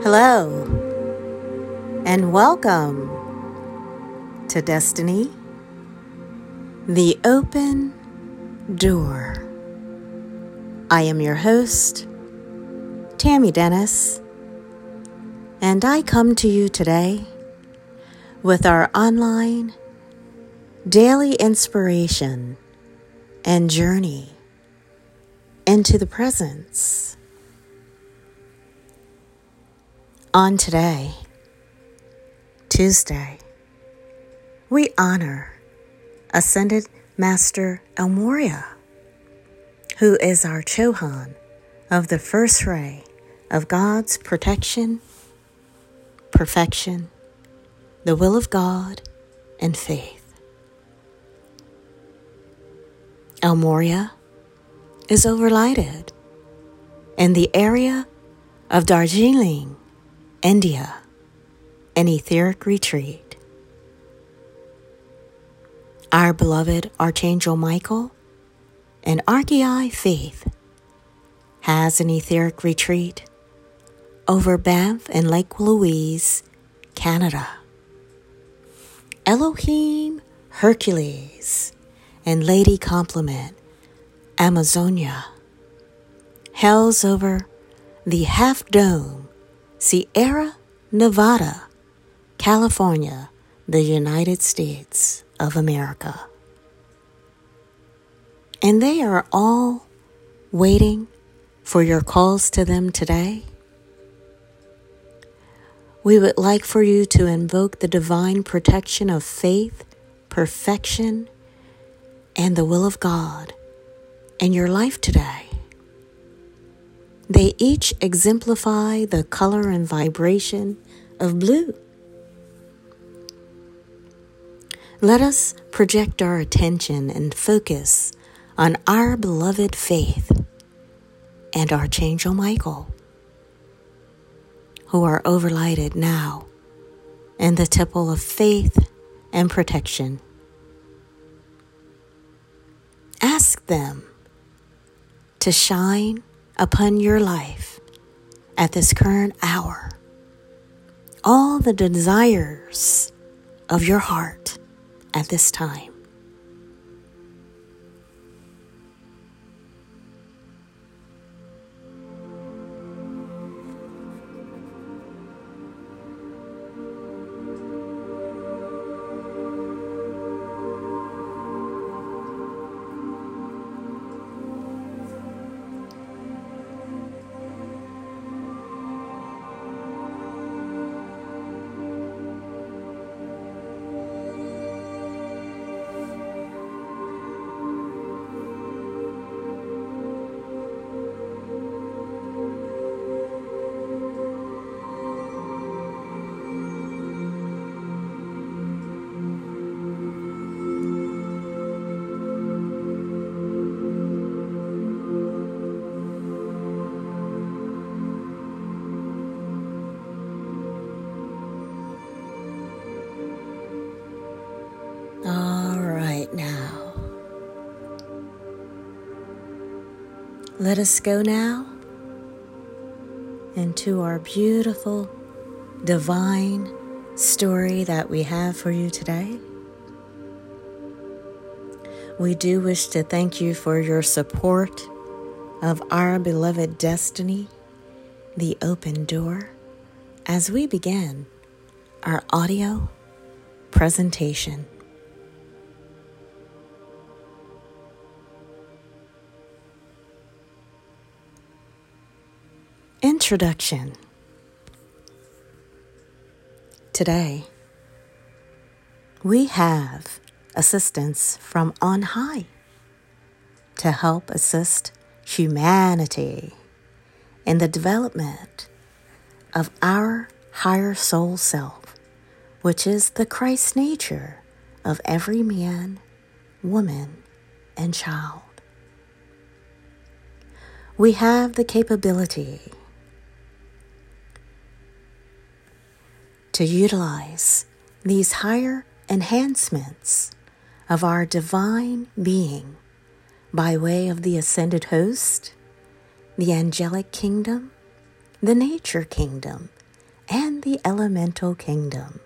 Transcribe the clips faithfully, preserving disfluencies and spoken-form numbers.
Hello, and welcome to Destiny, the Open Door. I am your host, Tammy Dennis, and I come to you today with our online daily inspiration and journey into the presence. On today, Tuesday, we honor Ascended Master El Morya, who is our Chohan of the first ray of God's protection, perfection, the will of God, and faith. El Morya is overlighted in the area of Darjeeling, India, an etheric retreat. Our beloved Archangel Michael and Archie Faith has an etheric retreat over Banff and Lake Louise, Canada. Elohim Hercules and Lady Complement Amazonia hails over the Half Dome Sierra Nevada, California, the United States of America. And they are all waiting for your calls to them today. We would like for you to invoke the divine protection of faith, perfection, and the will of God in your life today. They each exemplify the color and vibration of blue. Let us project our attention and focus on our beloved Faith and Archangel Michael, who are overlighted now in the temple of faith and protection. Ask them to shine upon your life at this current hour all the desires of your heart at this time. All right, now, let us go now into our beautiful divine story that we have for you today. We do wish to thank you for your support of our beloved Destiny, the Open Door, as we begin our audio presentation. Introduction. Today, we have assistance from on high to help assist humanity in the development of our higher soul self, which is the Christ nature of every man, woman, and child. We have the capability to utilize these higher enhancements of our divine being by way of the ascended host, the angelic kingdom, the nature kingdom, and the elemental kingdom.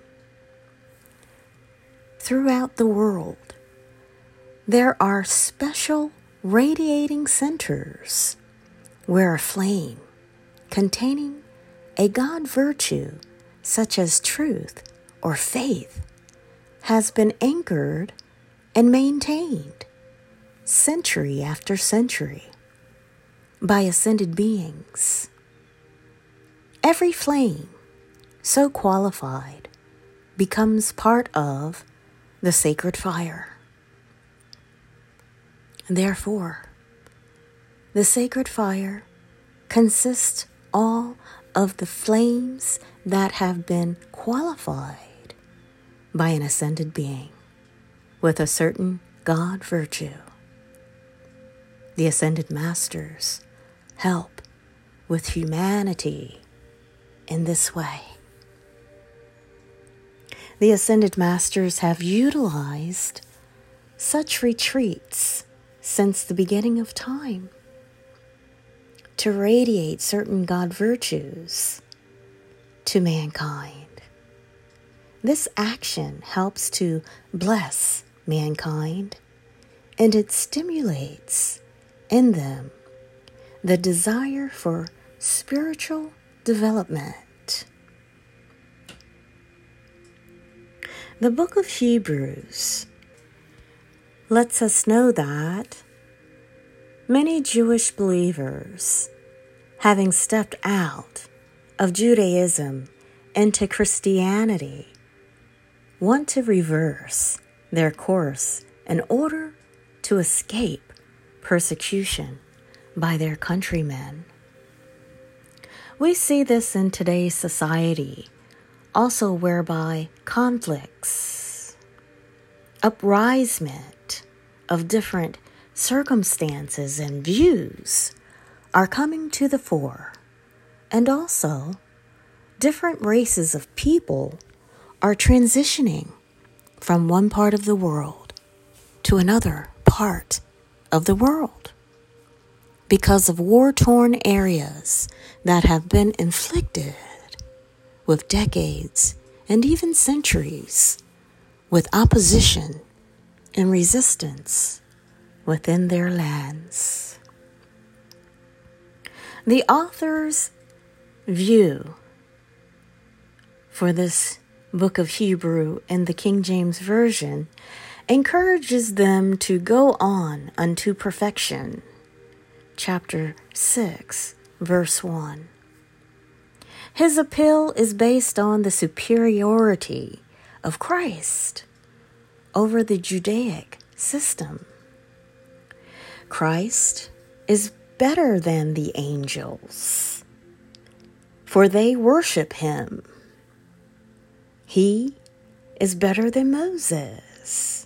Throughout the world, there are special radiating centers where a flame containing a God virtue such as truth or faith has been anchored and maintained century after century by ascended beings. Every flame so qualified becomes part of the sacred fire. Therefore, the sacred fire consists all of the flames that have been qualified by an ascended being with a certain God virtue. The ascended masters help with humanity in this way. The ascended masters have utilized such retreats since the beginning of time to radiate certain God virtues to mankind. This action helps to bless mankind, and it stimulates in them the desire for spiritual development. The book of Hebrews lets us know that many Jewish believers, having stepped out of Judaism into Christianity, want to reverse their course in order to escape persecution by their countrymen. We see this in today's society, also whereby conflicts, uprisement of different circumstances and views are coming to the fore, and also different races of people are transitioning from one part of the world to another part of the world because of war-torn areas that have been inflicted with decades and even centuries with opposition and resistance within their lands. The author's view for this book of Hebrew in the King James Version encourages them to go on unto perfection. Chapter six, verse one. His appeal is based on the superiority of Christ over the Judaic system. Christ is better than the angels, for they worship him. He is better than Moses,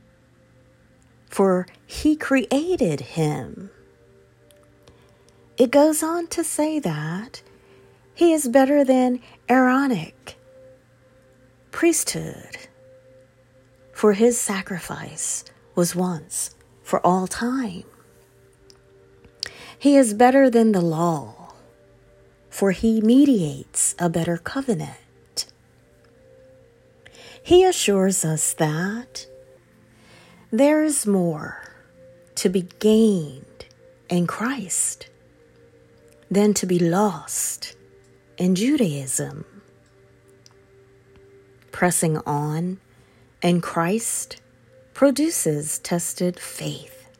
for he created him. It goes on to say that he is better than Aaronic priesthood, for his sacrifice was once for all time. He is better than the law, for he mediates a better covenant. He assures us that there is more to be gained in Christ than to be lost in Judaism. Pressing on in Christ produces tested faith,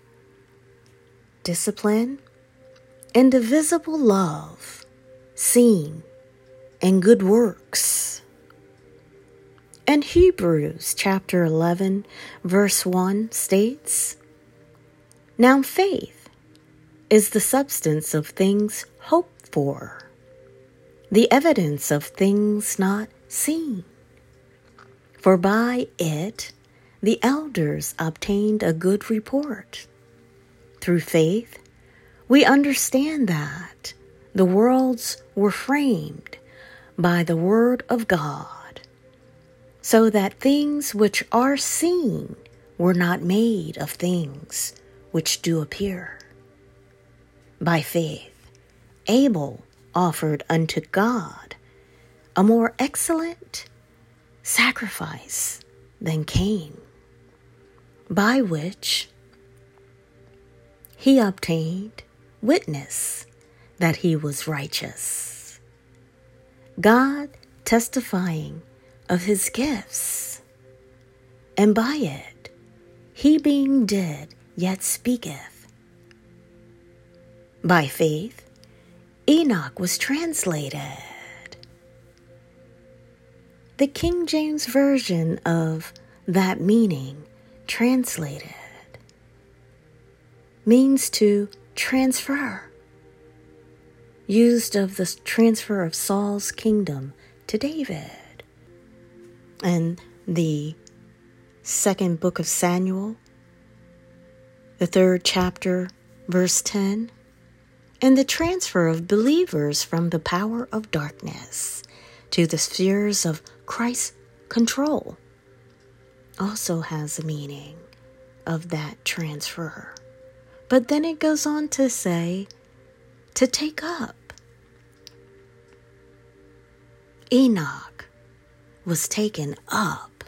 discipline, indivisible love, seen in good works. And Hebrews chapter eleven, verse one states, "Now faith is the substance of things hoped for, the evidence of things not seen. For by it the elders obtained a good report. Through faith we understand that the worlds were framed by the word of God, so that things which are seen were not made of things which do appear. By faith Abel offered unto God a more excellent sacrifice than Cain, by which he obtained witness that he was righteous, God testifying of his gifts, and by it he being dead yet speaketh. By faith Enoch was translated. The King James Version of that meaning, translated, means to transfer, used of the transfer of Saul's kingdom to David. And the second book of Samuel, the third chapter, verse ten, and the transfer of believers from the power of darkness to the spheres of Christ's control also has a meaning of that transfer. But then it goes on to say, to take up. Enoch was taken up.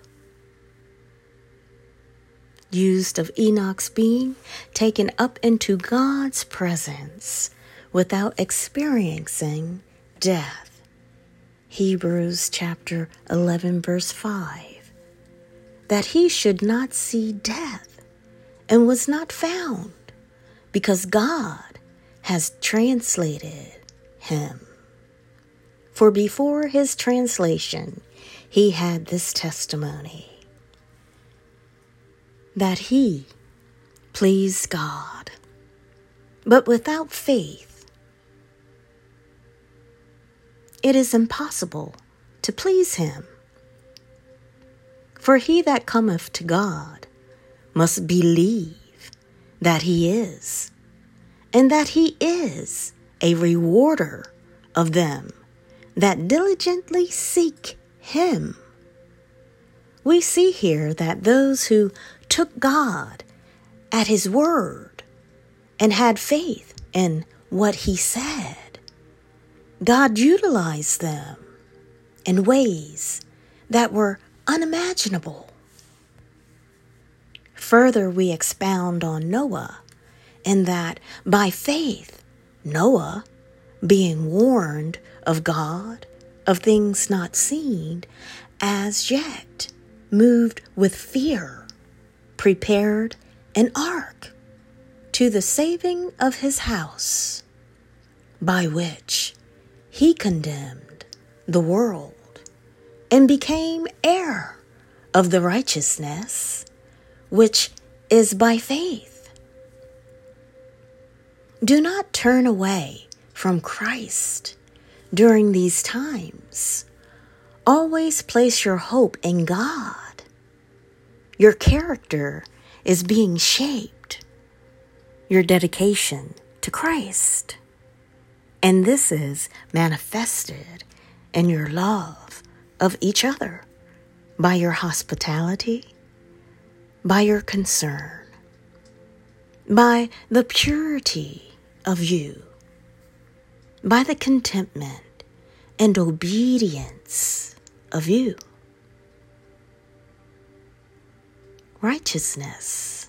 Used of Enoch's being taken up into God's presence without experiencing death. Hebrews chapter eleven, verse five. That he should not see death and was not found, because God has translated him. For before his translation, he had this testimony, that he pleased God. But without faith, it is impossible to please him. For he that cometh to God must believe that he is, and that he is a rewarder of them that diligently seek him. We see here that those who took God at his word and had faith in what he said, God utilized them in ways that were unimaginable. Further, we expound on Noah in that by faith, Noah, being warned of God of things not seen as yet, moved with fear, prepared an ark to the saving of his house, by which he condemned the world and became heir of the righteousness which is by faith. Do not turn away from Christ during these times. Always place your hope in God. Your character is being shaped. Your dedication to Christ. And this is manifested in your love of each other, by your hospitality, by your concern, by the purity of you, by the contentment and obedience of you. Righteousness.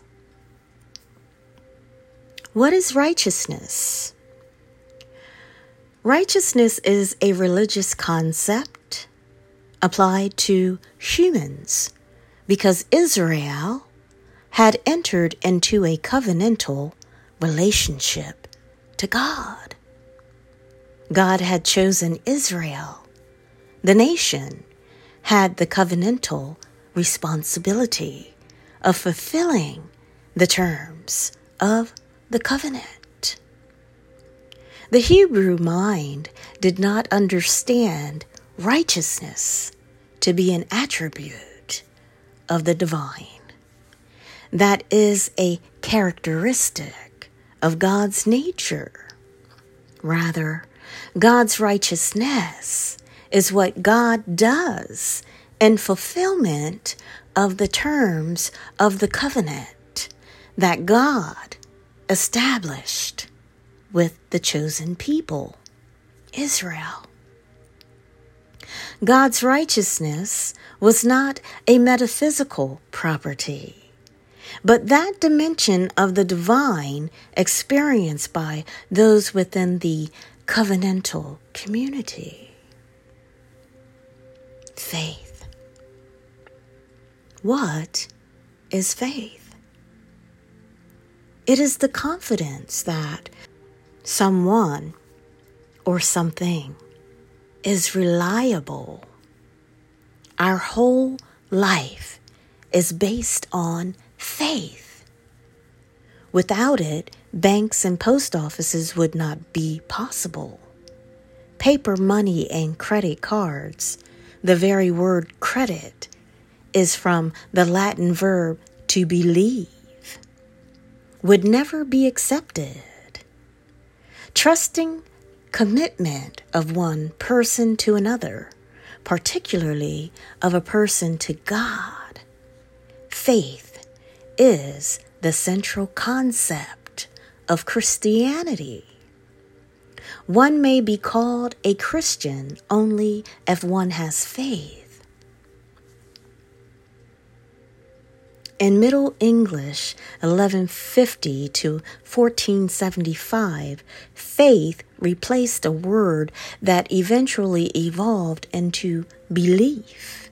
What is righteousness? Righteousness is a religious concept applied to humans because Israel had entered into a covenantal relationship to God. God had chosen Israel. The nation had the covenantal responsibility of fulfilling the terms of the covenant. The Hebrew mind did not understand righteousness to be an attribute of the divine. That is a characteristic of God's nature. Rather, God's righteousness is what God does in fulfillment of the terms of the covenant that God established with the chosen people, Israel. God's righteousness was not a metaphysical property, but that dimension of the divine experienced by those within the covenantal community. Faith. What is faith? It is the confidence that someone or something is reliable. Our whole life is based on faith. Without it, banks and post offices would not be possible. Paper money and credit cards, the very word credit, is from the Latin verb to believe, would never be accepted. Trusting commitment of one person to another, particularly of a person to God. Faith is the central concept of Christianity. One may be called a Christian only if one has faith. In Middle English, eleven fifty to fourteen seventy-five, faith replaced a word that eventually evolved into belief.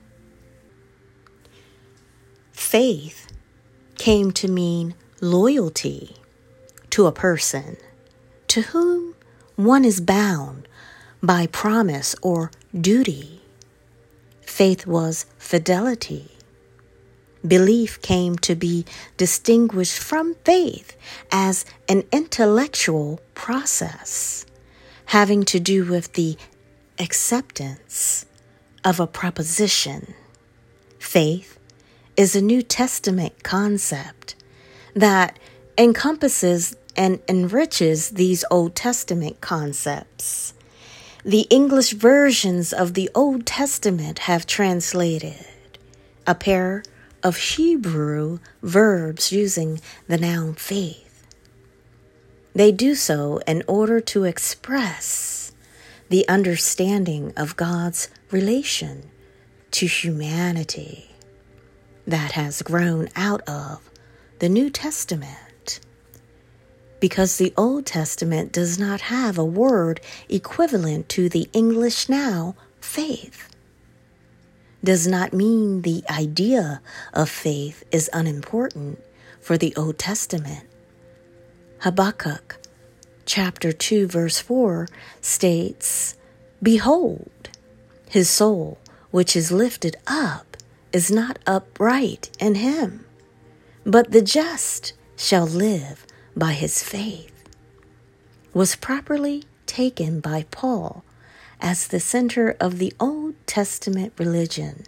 Faith came to mean loyalty to a person to whom one is bound by promise or duty. Faith was fidelity. Belief came to be distinguished from faith as an intellectual process having to do with the acceptance of a proposition. Faith is a New Testament concept that encompasses and enriches these Old Testament concepts. The English versions of the Old Testament have translated a pair of Hebrew verbs using the noun faith. They do so in order to express the understanding of God's relation to humanity that has grown out of the New Testament. Because the Old Testament does not have a word equivalent to the English now faith, does not mean the idea of faith is unimportant for the Old Testament. Habakkuk chapter two verse four states, "Behold, his soul which is lifted up is not upright in him, but the just shall live by his faith," was properly taken by Paul as the center of the Old Testament religion.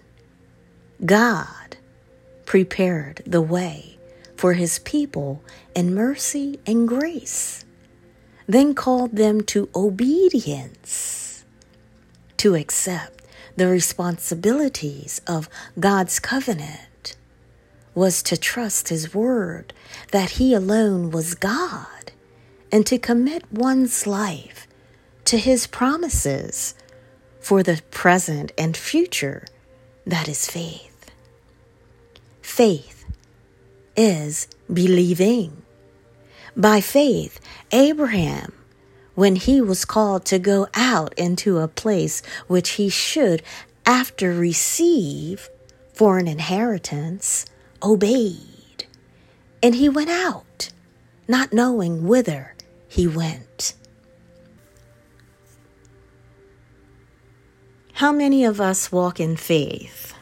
God prepared the way for his people in mercy and grace, then called them to obedience, to accept the responsibilities of God's covenant, was to trust his word that he alone was God, and to commit one's life to his promises for the present and future, that is faith. Faith is believing. By faith, Abraham, when he was called to go out into a place which he should after receive for an inheritance, obeyed. And he went out, not knowing whither he went. How many of us walk in faith?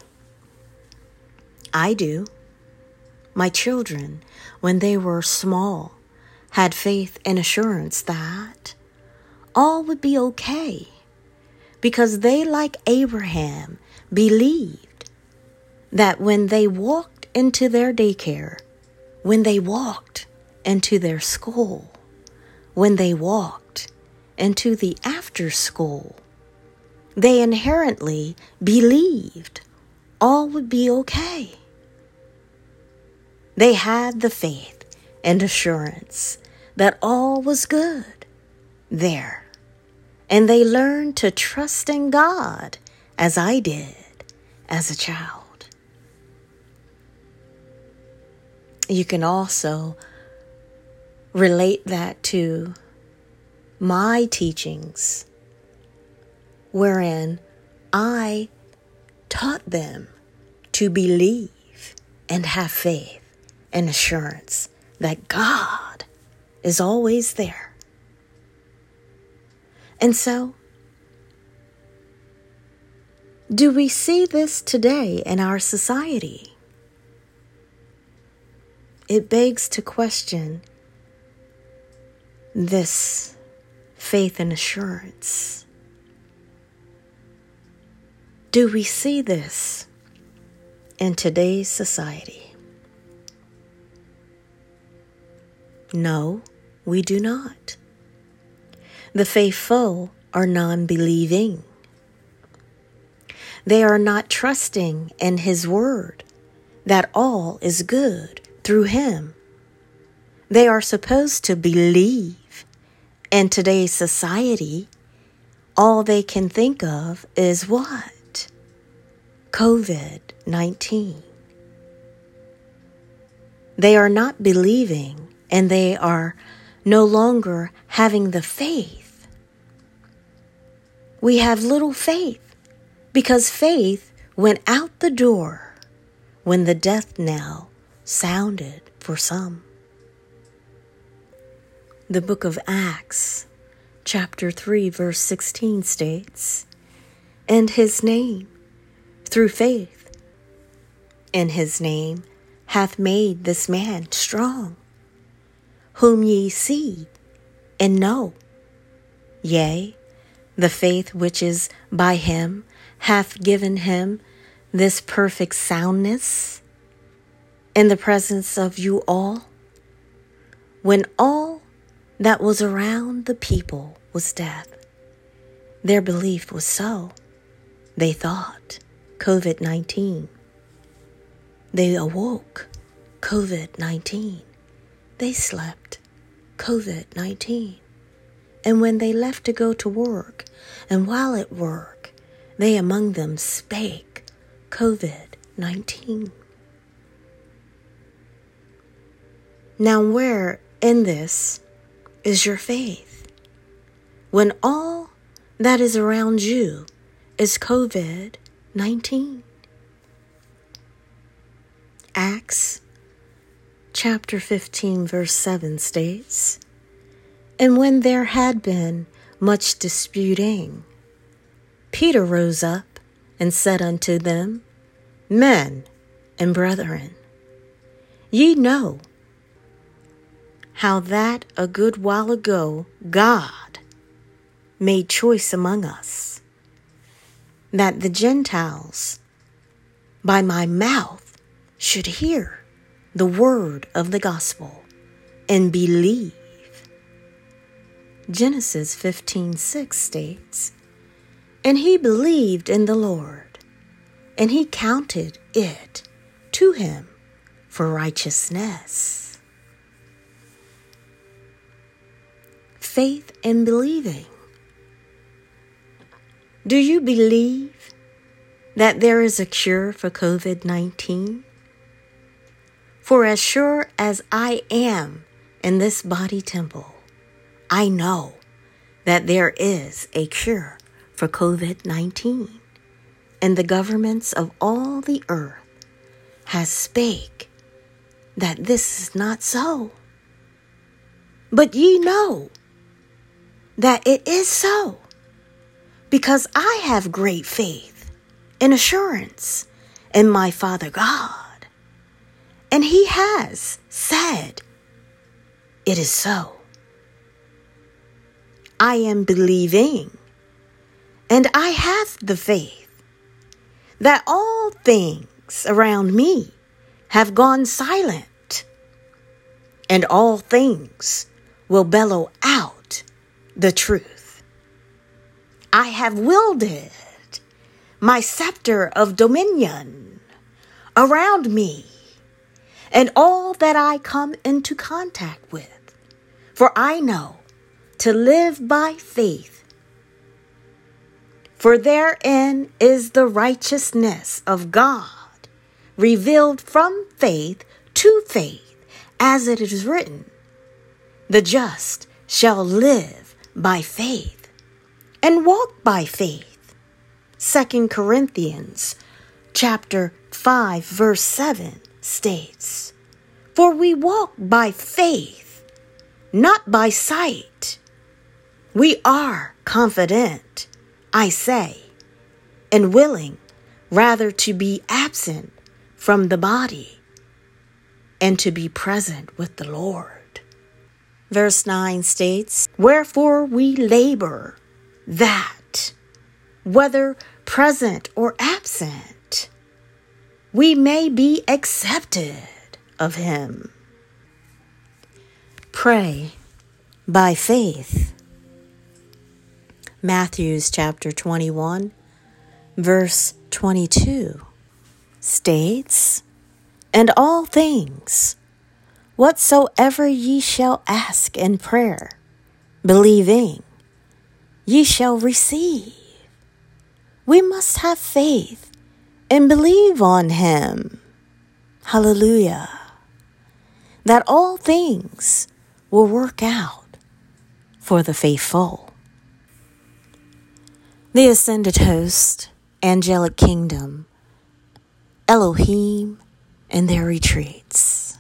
I do. My children, when they were small, had faith and assurance that all would be okay, because they, like Abraham, believed that when they walked into their daycare, when they walked into their school, when they walked into the after school, they inherently believed all would be okay. They had the faith and assurance that all was good there, and they learned to trust in God as I did as a child. You can also relate that to my teachings, wherein I taught them to believe and have faith and assurance that God is always there. And so, do we see this today in our society? It begs to question this faith and assurance. Do we see this in today's society? No, we do not. The faithful are non-believing. They are not trusting in His word that all is good through Him. They are supposed to believe. In today's society, all they can think of is what? covid nineteen. They are not believing, and they are no longer having the faith. We have little faith because faith went out the door when the death knell sounded for some. The book of Acts, chapter three, verse sixteen states, "And His name, through faith in His name, hath made this man strong, whom ye see and know. Yea, the faith which is by Him hath given him this perfect soundness in the presence of you all, when all that was around the people was death." Their belief was so. They thought covid nineteen. They awoke covid nineteen. They slept covid nineteen. And when they left to go to work, and while at work, they among them spake covid nineteen. Now where in this is your faith? When all that is around you is covid nineteen. Acts chapter fifteen verse seven states, "And when there had been much disputing, Peter rose up and said unto them, Men and brethren, ye know how that a good while ago God made choice among us, that the Gentiles by my mouth should hear the word of the gospel and believe." Genesis fifteen six states, "And he believed in the Lord, and He counted it to him for righteousness." Faith and believing. Do you believe that there is a cure for covid nineteen? For as sure as I am in this body temple, I know that there is a cure for covid nineteen, and the governments of all the earth has spake that this is not so. But ye know that it is so, because I have great faith and assurance in my Father God, and He has said it is so. I am believing, and I have the faith that all things around me have gone silent, and all things will bellow out the truth. I have wielded my scepter of dominion around me and all that I come into contact with, for I know to live by faith For therein is the righteousness of God, revealed from faith to faith, as it is written, the just shall live by faith, and walk by faith. Second Corinthians chapter five, verse seven states, for we walk by faith, not by sight. We are confident, I say, and willing rather to be absent from the body and to be present with the Lord. Verse nine states, wherefore we labor that, whether present or absent, we may be accepted of him. Pray by faith. Matthew chapter twenty-one, verse twenty-two states, and all things, whatsoever ye shall ask in prayer, believing, ye shall receive. We must have faith and believe on him. Hallelujah. That all things will work out for the faithful. The ascended host, angelic kingdom, Elohim, and their retreats.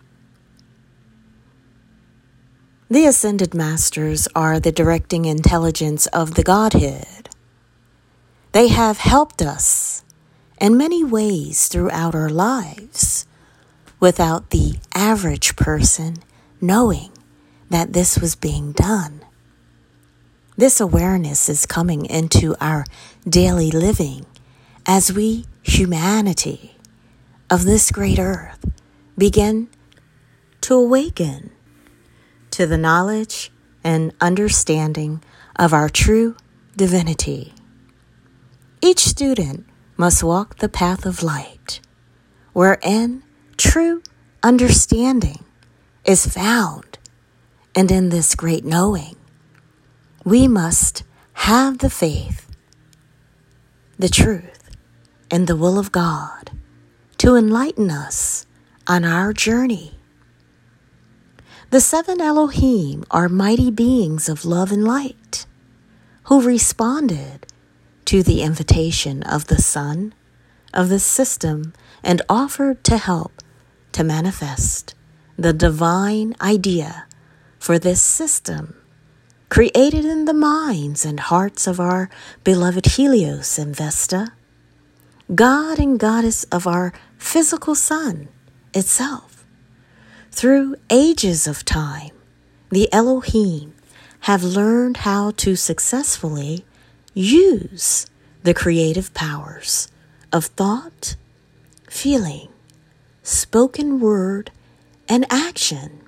The ascended masters are the directing intelligence of the Godhead. They have helped us in many ways throughout our lives, without the average person knowing that this was being done. This awareness is coming into our daily living as we, humanity of this great earth, begin to awaken to the knowledge and understanding of our true divinity. Each student must walk the path of light, wherein true understanding is found, and in this great knowing, we must have the faith, the truth, and the will of God to enlighten us on our journey. The seven Elohim are mighty beings of love and light who responded to the invitation of the Son of the system and offered to help to manifest the divine idea for this system created in the minds and hearts of our beloved Helios and Vesta, God and Goddess of our physical sun itself. Through ages of time, the Elohim have learned how to successfully use the creative powers of thought, feeling, spoken word, and action,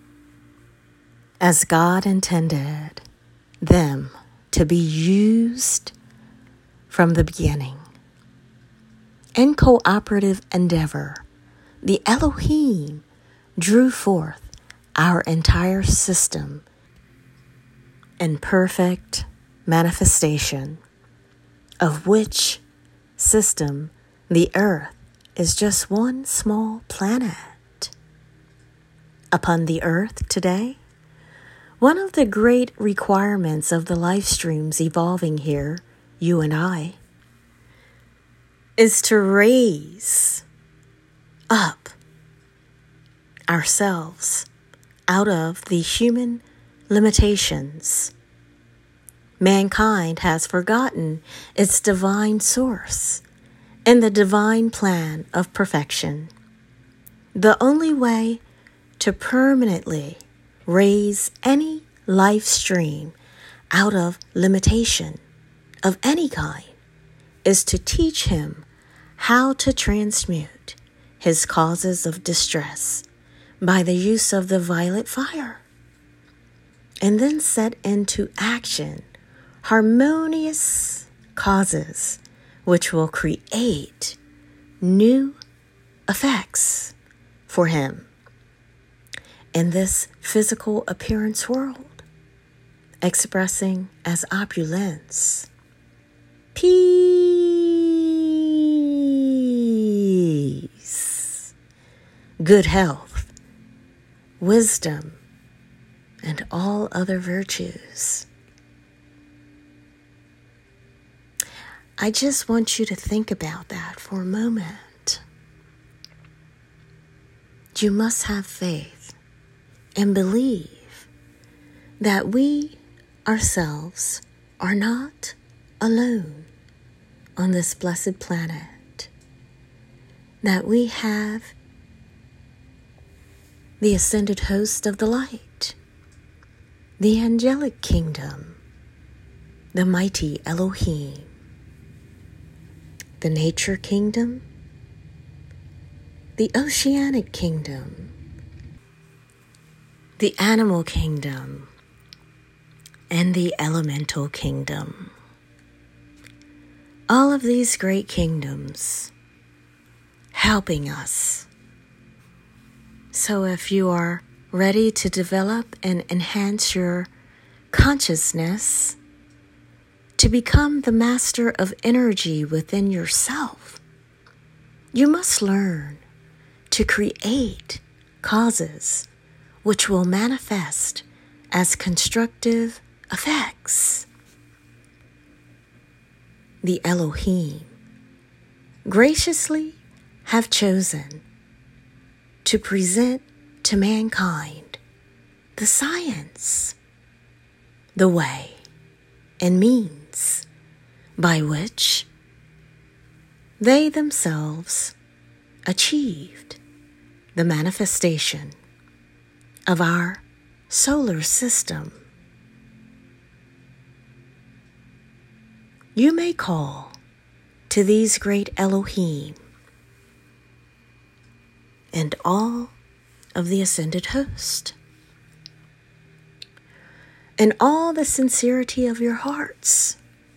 as God intended them to be used from the beginning. In cooperative endeavor, the Elohim drew forth our entire system in perfect manifestation, of which system the earth is just one small planet. Upon the earth today, one of the great requirements of the life streams evolving here, you and I, is to raise up ourselves out of the human limitations. Mankind has forgotten its divine source and the divine plan of perfection. The only way to permanently raise any life stream out of limitation of any kind is to teach him how to transmute his causes of distress by the use of the violet fire, and then set into action harmonious causes which will create new effects for him in this physical appearance world, expressing as opulence, peace, good health, wisdom, and all other virtues. I just want you to think about that for a moment. You must have faith and believe that we ourselves are not alone on this blessed planet, that we have the ascended host of the light, the angelic kingdom, the mighty Elohim, the nature kingdom, the oceanic kingdom, the animal kingdom, and the elemental kingdom. All of these great kingdoms helping us. So if you are ready to develop and enhance your consciousness to become the master of energy within yourself, you must learn to create causes which will manifest as constructive effects. The Elohim graciously have chosen to present to mankind the science, the way, and means by which they themselves achieved the manifestation of our solar system. You may call to these great Elohim and all of the ascended host, in all the sincerity of your hearts.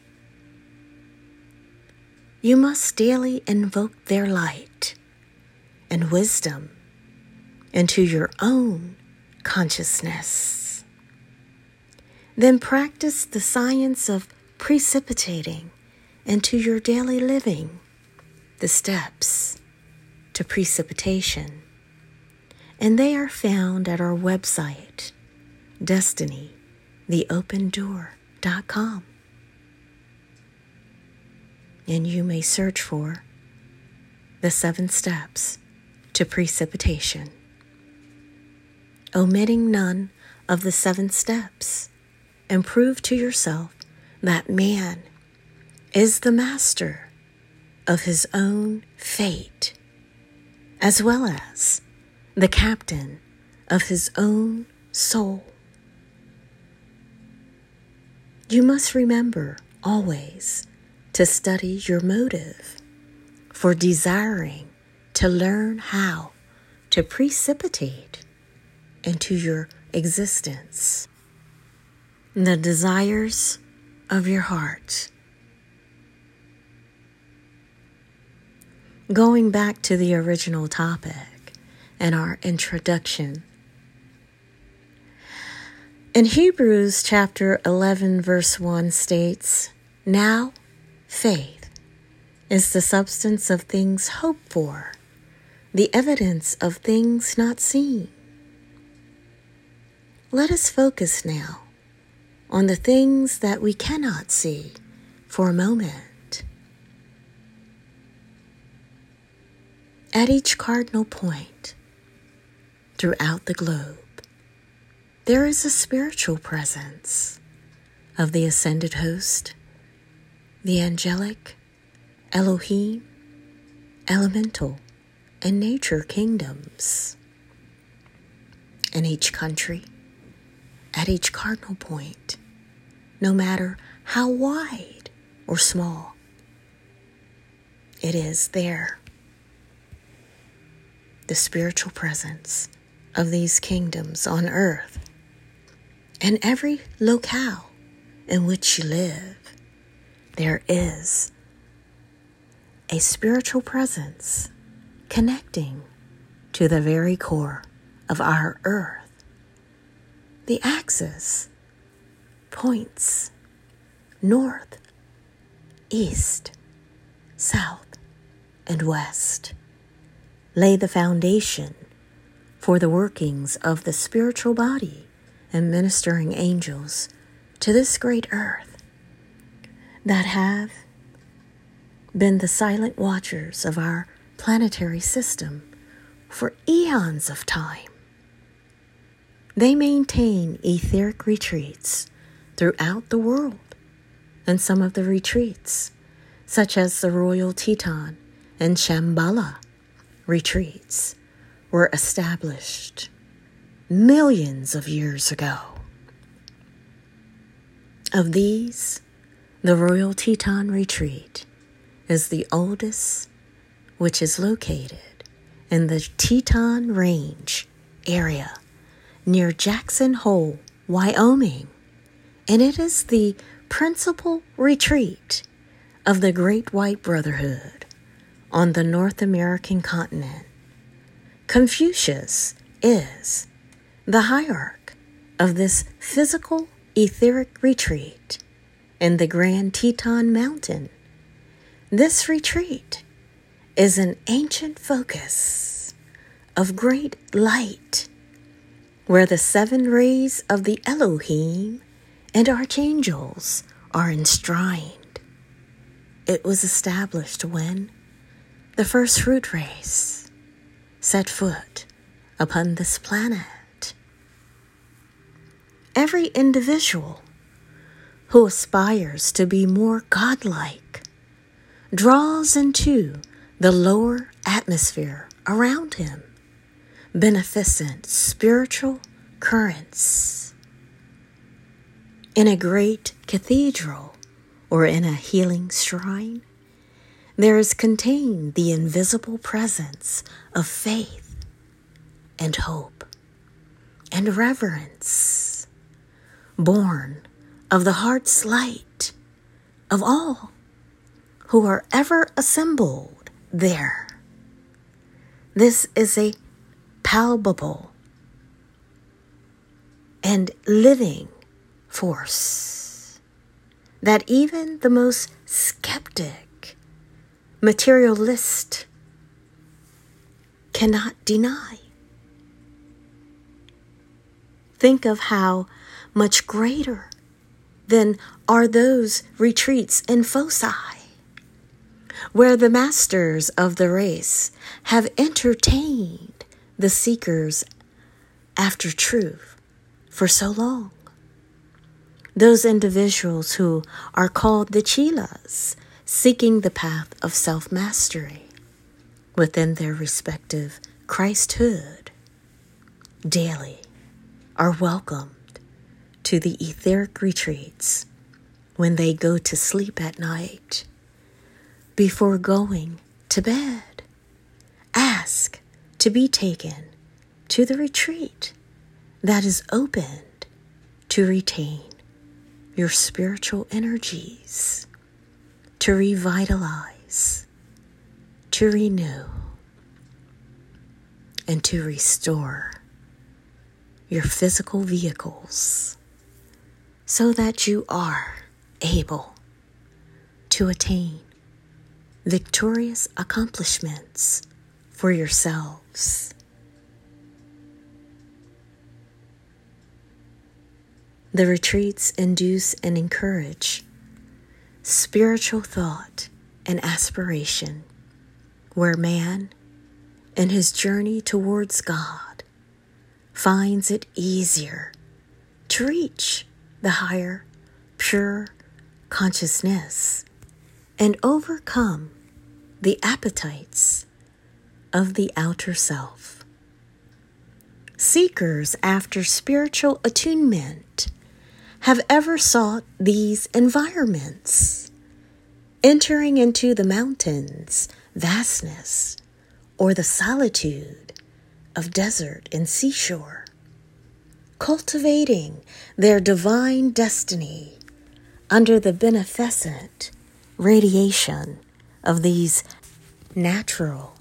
You must daily invoke their light and wisdom into your own consciousness. Then practice the science of precipitating into your daily living the steps to precipitation. And they are found at our website, destiny the open door dot com. And you may search for the seven steps to precipitation. Omitting none of the seven steps, and prove to yourself that man is the master of his own fate, as well as the captain of his own soul. You must remember always to study your motive for desiring to learn how to precipitate into your existence the desires of your heart. Going back to the original topic and our introduction, in Hebrews chapter eleven verse one states, "Now faith is the substance of things hoped for, the evidence of things not seen." Let us focus now on the things that we cannot see for a moment. At each cardinal point throughout the globe, there is a spiritual presence of the ascended host, the angelic, Elohim, elemental, and nature kingdoms. In each country, at each cardinal point, no matter how wide or small, it is there. The spiritual presence of these kingdoms on earth, and every locale in which you live, there is a spiritual presence connecting to the very core of our earth. The axis points north, east, south, and west. Lay the foundation for the workings of the spiritual body and ministering angels to this great earth that have been the silent watchers of our planetary system for eons of time. They maintain etheric retreats throughout the world, and some of the retreats, such as the Royal Teton and Shambhala retreats, were established millions of years ago. Of these, the Royal Teton Retreat is the oldest, which is located in the Teton Range area near Jackson Hole, Wyoming, and it is the principal retreat of the Great White Brotherhood on the North American continent. Confucius is the hierarch of this physical etheric retreat in the Grand Teton Mountain. This retreat is an ancient focus of great light, where the seven rays of the Elohim and archangels are enshrined. It was established when the first fruit race set foot upon this planet. Every individual who aspires to be more godlike draws into the lower atmosphere around him beneficent spiritual currents. In a great cathedral or in a healing shrine, there is contained the invisible presence of faith and hope and reverence, born of the heart's light of all who are ever assembled there. This is a palpable and living force that even the most skeptic materialist cannot deny. Think of how much greater than are those retreats in foci, where the masters of the race have entertained the seekers after truth for so long. Those individuals who are called the Chelas, seeking the path of self-mastery within their respective Christhood, daily are welcomed to the etheric retreats when they go to sleep at night. Before going to bed, ask to be taken to the retreat that is opened to retain your spiritual energies, to revitalize, to renew, and to restore your physical vehicles so that you are able to attain victorious accomplishments for yourselves. The retreats induce and encourage spiritual thought and aspiration, where man, in his journey towards God, finds it easier to reach the higher, pure consciousness and overcome the appetites of the outer self. Seekers after spiritual attunement have ever sought these environments, entering into the mountains' vastness or the solitude of desert and seashore, cultivating their divine destiny under the beneficent radiation of these natural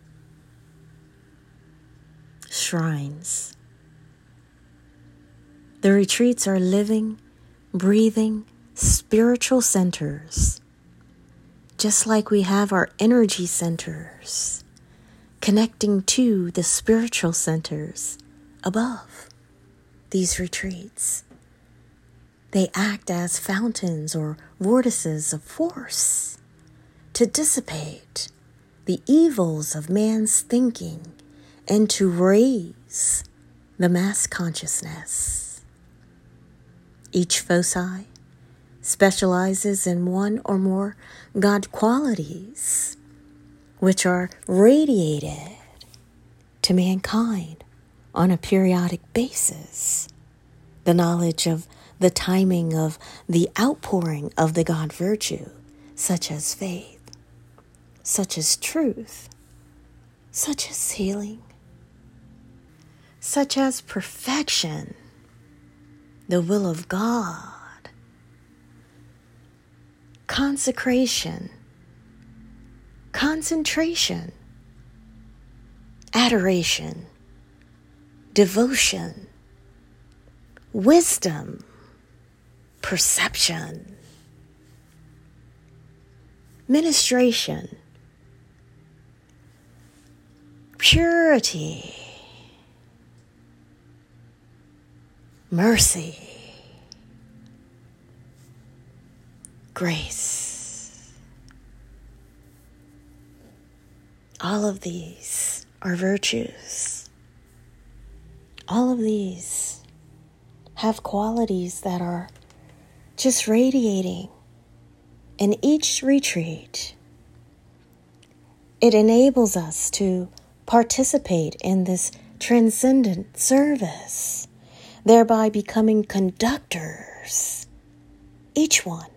shrines. The retreats are living, breathing, spiritual centers just like we have our energy centers connecting to the spiritual centers above these retreats. They act as fountains or vortices of force to dissipate the evils of man's thinking and to raise the mass consciousness. Each foci specializes in one or more God qualities, which are radiated to mankind on a periodic basis. The knowledge of the timing of the outpouring of the God virtue, such as faith, such as truth, such as healing, such as perfection, the will of God, consecration, concentration, adoration, devotion, wisdom, perception, ministration, purity, mercy, grace. All of these are virtues. All of these have qualities that are just radiating in each retreat. It enables us to participate in this transcendent service, thereby becoming conductors, each one.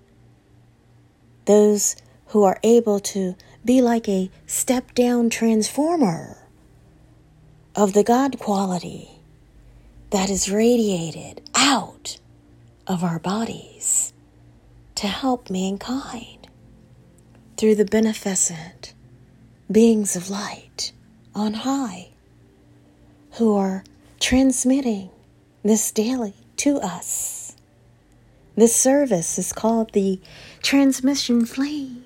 Those who are able to be like a step-down transformer of the God quality that is radiated out of our bodies to help mankind through the beneficent beings of light on high who are transmitting this daily to us. This service is called the Transmission Flame.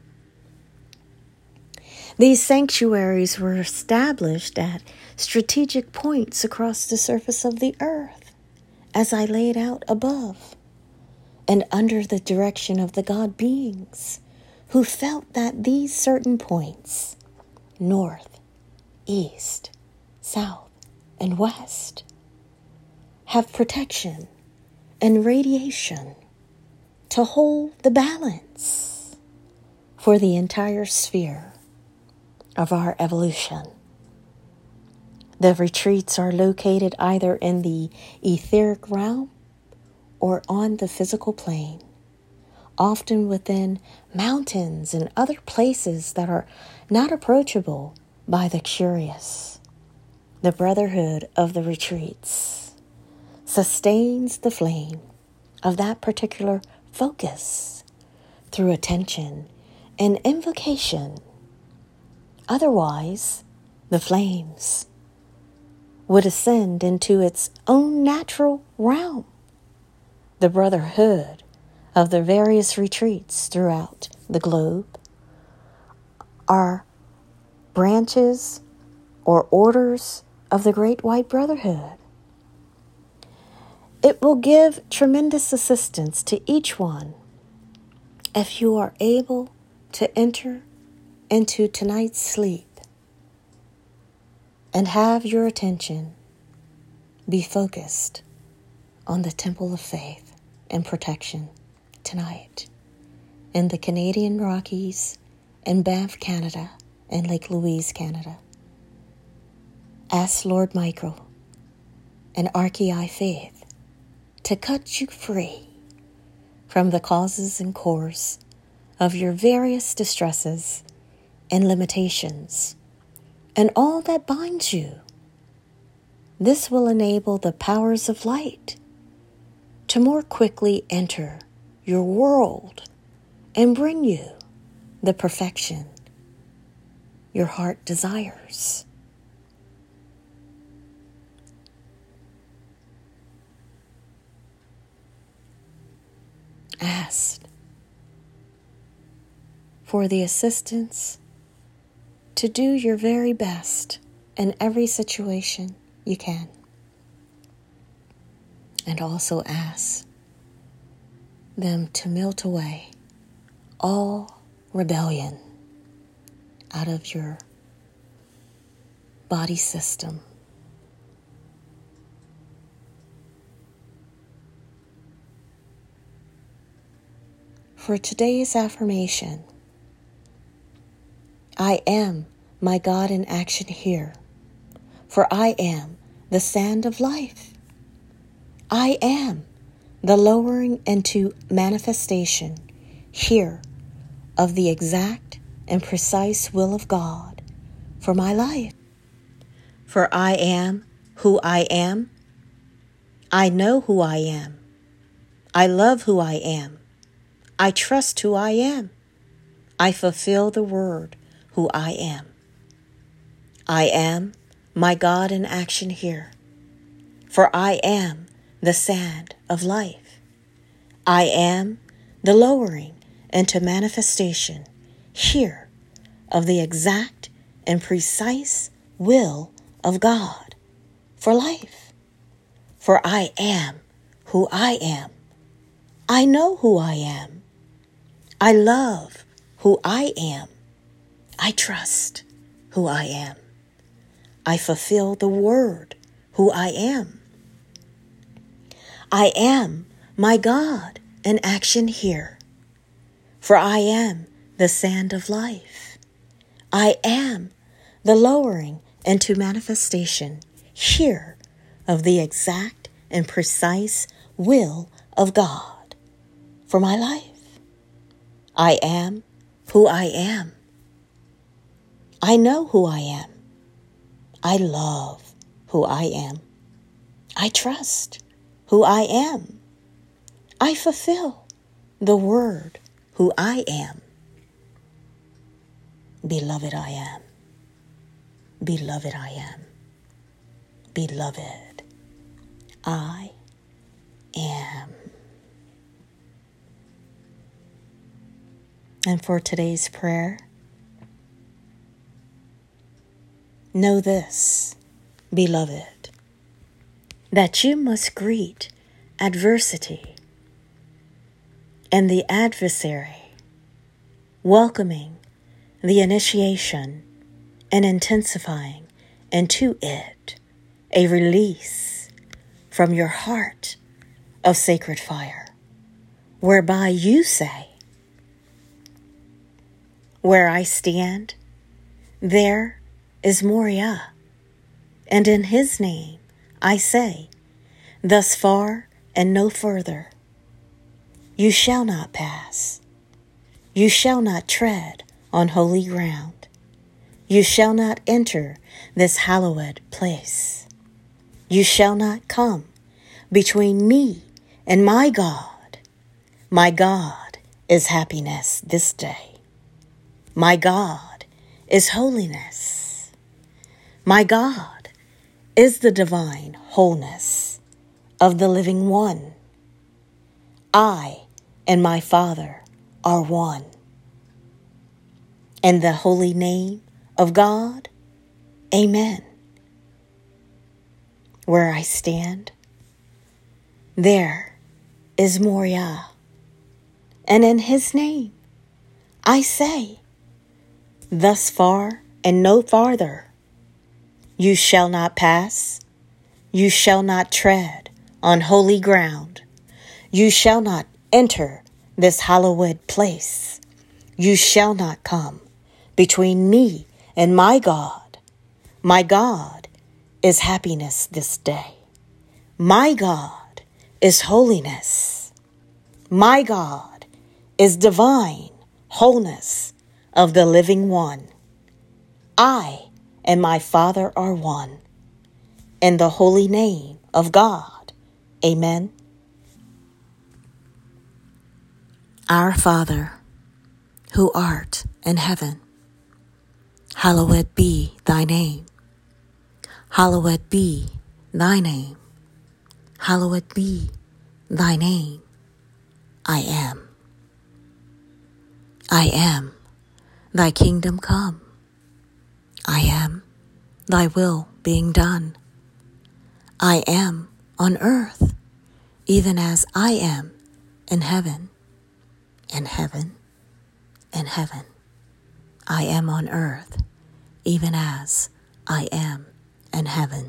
These sanctuaries were established at strategic points across the surface of the earth, as I laid out above, and under the direction of the God beings who felt that these certain points, north, east, south, and west, have protection and radiation to hold the balance for the entire sphere of our evolution. The retreats are located either in the etheric realm or on the physical plane, often within mountains and other places that are not approachable by the curious. The brotherhood of the retreats sustains the flame of that particular focus through attention and invocation. Otherwise, the flames would ascend into its own natural realm. The brotherhood of the various retreats throughout the globe are branches or orders of the Great White Brotherhood. It will give tremendous assistance to each one if you are able to enter into tonight's sleep and have your attention be focused on the Temple of Faith and Protection tonight in the Canadian Rockies and Banff, Canada, and Lake Louise, Canada. Ask Lord Michael and Archie Faith to cut you free from the causes and cores of your various distresses and limitations and all that binds you. This will enable the powers of light to more quickly enter your world and bring you the perfection your heart desires. Ask for the assistance to do your very best in every situation you can. And also ask them to melt away all rebellion out of your body system. For today's affirmation, I am my God in action here, for I am the sand of life. I am the lowering into manifestation here of the exact and precise will of God for my life. For I am who I am. I know who I am. I love who I am. I trust who I am. I fulfill the word who I am. I am my God in action here, for I am the sand of life. I am the lowering into manifestation here of the exact and precise will of God for life. For I am who I am. I know who I am. I love who I am. I trust who I am. I fulfill the word who I am. I am my God in action here, for I am the sand of life. I am the lowering into manifestation here of the exact and precise will of God for my life. I am who I am. I know who I am. I love who I am. I trust who I am. I fulfill the word who I am. Beloved I am. Beloved I am. Beloved I am. And for today's prayer, know this, beloved, that you must greet adversity and the adversary, welcoming the initiation and intensifying into it a release from your heart of sacred fire, whereby you say, where I stand, there is Moriah, and in his name I say, thus far and no further. You shall not pass. You shall not tread on holy ground. You shall not enter this hallowed place. You shall not come between me and my God. My God is happiness this day. My God is holiness. My God is the divine wholeness of the living one. I and my Father are one. In the holy name of God, amen. Where I stand, there is Moriah, and in his name I say, thus far and no farther. You shall not pass. You shall not tread on holy ground. You shall not enter this hallowed place. You shall not come between me and my God. My God is happiness this day. My God is holiness. My God is divine wholeness of the living one. I and my Father are one. In the holy name of God, amen. Our Father, who art in heaven, hallowed be thy name. Hallowed be thy name. Hallowed be thy name. I am. I am Thy kingdom come. I am, thy will being done. I am on earth, even as I am in heaven, in heaven, in heaven. I am on earth, even as I am in heaven.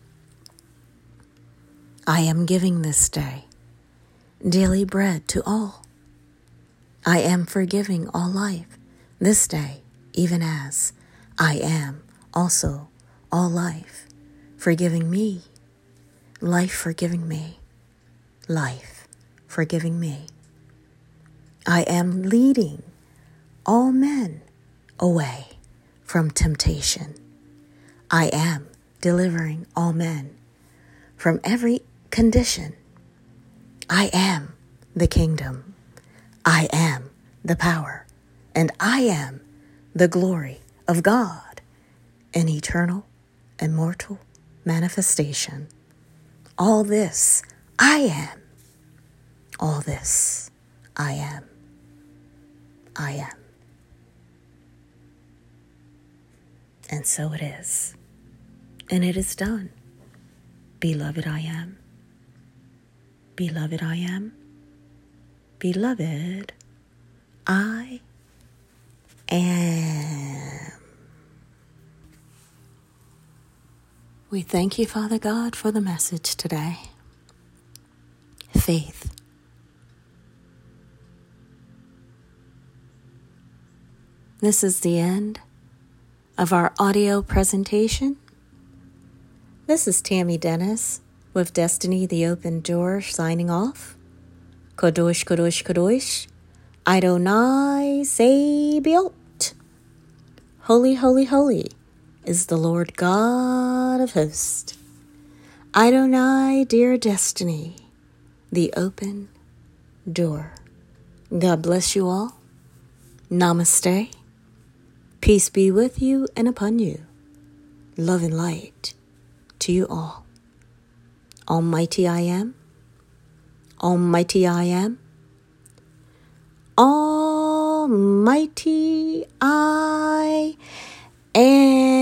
I am giving this day daily bread to all. I am forgiving all life this day, even as I am also all life forgiving me, life forgiving me, life forgiving me. I am leading all men away from temptation. I am delivering all men from every condition. I am the kingdom. I am the power. And I am the glory of God in eternal, immortal manifestation. All this I am. All this I am. I am. And so it is. And it is done. Beloved, I am. Beloved, I am. Beloved, I am. We thank you, Father God, for the message today. Faith. This is the end of our audio presentation. This is Tammy Dennis with Destiny the Open Door signing off. Kadosh, Kadosh, Kadosh. Adonai Sabaoth. Holy, holy, holy is the Lord God of hosts. Adonai, dear Destiny, the open door. God bless you all. Namaste. Peace be with you and upon you. Love and light to you all. Almighty I am. Almighty I am. Almighty I am.